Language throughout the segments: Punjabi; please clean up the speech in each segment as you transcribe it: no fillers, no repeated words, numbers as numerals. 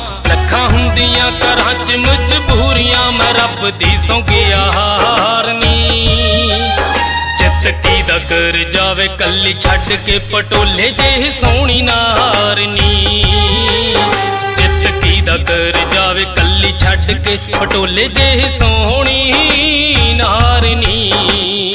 ਲੱਖਾਂ ਹੁੰਦੀਆਂ ਘਰਾਂ 'ਚ ਮਜਬੂਰੀਆਂ, ਮੈਂ ਰੱਬ ਦੀ ਸੌਂਗਿਆ ਹਾਰਨੀ। ਚਿੱਤ ਕੀ ਦਾ ਕਰ ਜਾਵੇ ਕੱਲੀ ਛੱਡ ਕੇ ਪਟੋਲੇ ਜਿਹੀ ਸੋਹਣੀ ਨਾਰਨੀ। ਚਿੱਤ ਕੀ ਦਾ ਕਰ ਜਾਵੇ ਕੱਲੀ ਛੱਡ ਕੇ ਪਟੋਲੇ ਜਿਹੀ ਸੋਹਣੀ ਨਾਰਨੀ।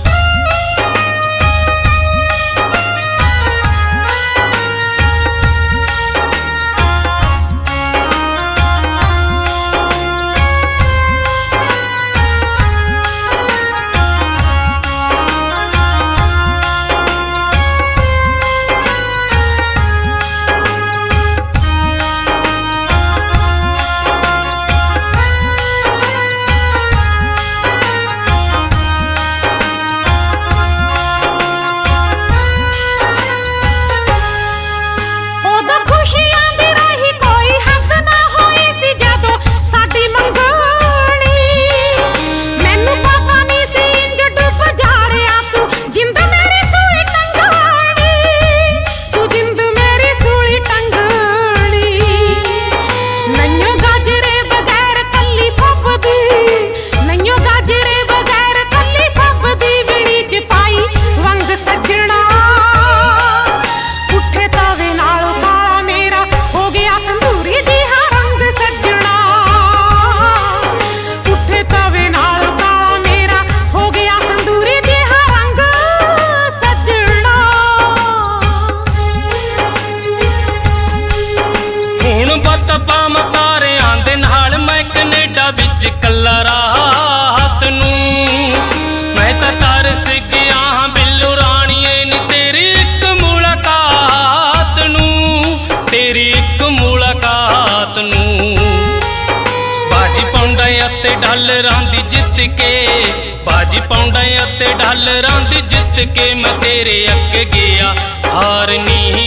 ਵਿੱਚ ਕੱਲਾ ਰਾਤ ਨੂੰ ਮੈਂ ਤਾਂ ਤਰਸ ਗਿਆ ਹਾਂ ਬਿੱਲੂ ਰਾਣੀਏ ਨੀ ਤੇਰੀ ਇੱਕ ਮੁਲਾਕਾਤ ਨੂੰ, ਤੇਰੀ ਇੱਕ ਮੁਲਾਕਾਤ ਨੂੰ। ਬਾਜੀ ਪਾਉਂਦਾ ਅਤੇ ਡਾਲਰਾਂ ਦੀ ਜਿੱਤ ਕੇ, ਬਾਜੀ ਪਾਉਂਦਾ ਅਤੇ ਡਾਲਰਾਂ ਦੀ ਜਿੱਤ ਕੇ ਮੈਂ ਤੇਰੇ ਅੱਗੇ ਗਿਆ ਹਾਰਨੀ।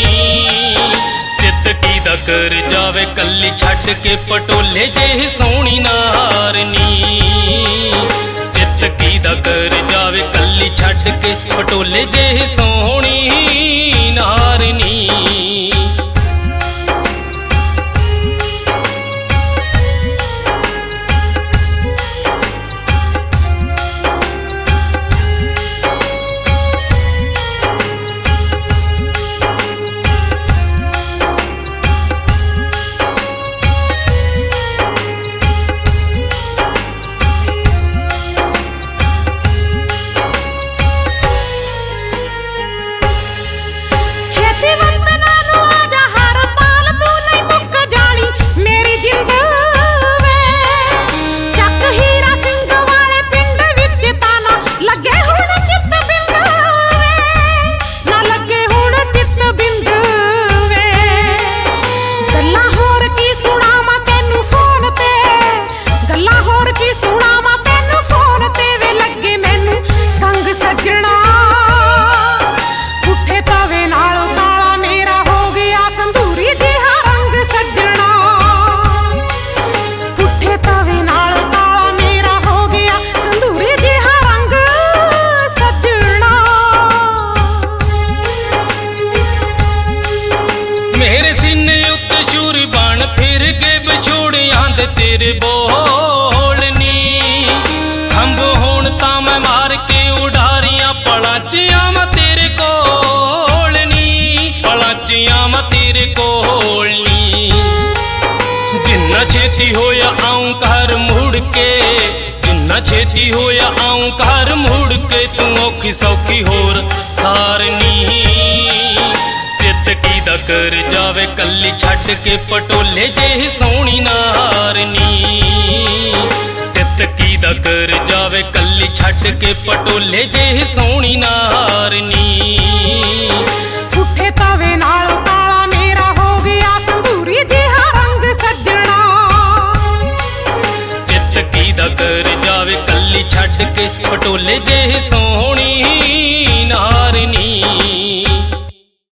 ਚਿੱਤ ਕੀ ਦਾ ਕਰ ਜਾਵੇ ਕੱਲੀ ਛੱਡ ਕੇ ਪਟੋਲੇ ਜਿਹੀ ਸੋਹਣੀ ਨਾਰਨੀ। ਚਿੱਤ ਕੀ ਦਾ ਕਰ ਜਾਵੇ ਕੱਲੀ ਛੱਡ ਕੇ ਪਟੋਲੇ ਜਿਹੀ ਸੋਹਣੀ ਨਾਰਨੀ। ਤੇਰੇ ਬੋਲ ਨੀ ਖੰਭ ਹੋਣ ਤਾਂ ਮੈਂ ਮਾਰ ਕੇ ਉਡਾਰੀਆਂ ਪਲਾਂ 'ਚ ਆਵਾਂ ਤੇਰੇ ਕੋਲ ਨੀ, ਪਲਾਂ 'ਚ ਆਵਾਂ ਤੇਰੇ ਕੋਲ ਨੀ। ਜਿੰਨਾ ਛੇਤੀ ਹੋਇਆ ਆਉਂ ਘਰ ਮੁੜ ਕੇ, ਜਿੰਨਾ ਛੇਤੀ ਹੋਇਆ ਆਉਂ ਘਰ ਮੁੜ ਕੇ ਤੂੰ ਔਖੀ ਸੌਖੀ ਹੋਰ ਸਾਰਨੀ। ਚਿੱਤ ਕੀ ਦਾ ਕਰ ਜਾਵੇ ਕੱਲੀ ਛੱਡ ਕੇ ਪਟੋਲੇ ਜਿਹੀ ਸੋਹਣੀ ਨਾਰਨੀ। ਚਿੱਤ ਕੀ ਦਾ ਕਰ ਜਾਵੇ ਕੱਲੀ ਛੱਡ ਕੇ ਪਟੋਲੇ ਜਿਹੀ ਸੋਹਣੀ ਨਾਰਨੀ। ਪੁੱਠੇ ਤਵੇ ਨਾਲ ਕਾਲਾ ਮੇਰਾ ਹੋ ਗਿਆ ਸੰਧੂਰੀ ਜਿਹਾ ਰੰਗ ਸੱਜਣਾ। ਚਿੱਤ ਕੀ ਦਾ ਕਰ ਜਾਵੇ ਕੱਲੀ ਛੱਡ ਕੇ ਪਟੋਲੇ ਜਿਹੀ ਸੋਹਣੀ ਨਾਰਨੀ।